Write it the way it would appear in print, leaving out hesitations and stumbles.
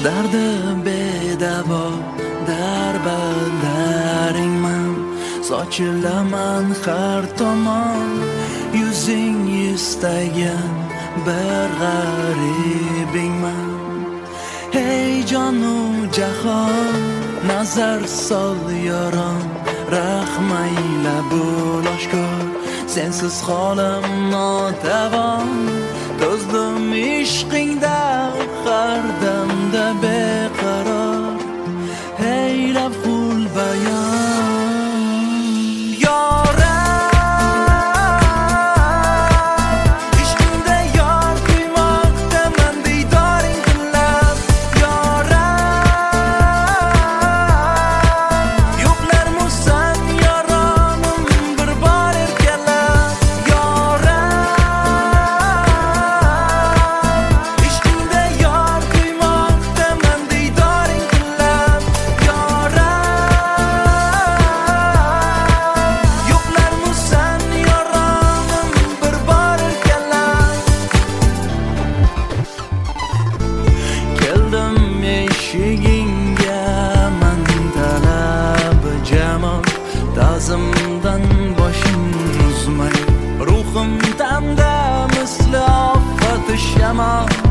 Dardi bedavo darballaringman, sochilaman har tomon. Yuzing istagan bir g'aribingman. Hey jonu jahon, nazar sol yoron, rahmayla bo'l oshkor. Sensiz holim notavon, to'zdim ishqingda har damda beqaror. Hey lafhul bayon, yoram ishqingda yor quymoqdaman diydoring tilab. Yoram yo'qlarmusan yoronim bir bor erkalab. Yoram ishqingda yor quymoqdaman diydoring tilab. Yo'qlarmusan yoronim bir bor erkalab. Keldim eshigingga man talab jamol, ta'zimdan boshim uzmay, ruhim tamda misli ofat shamol.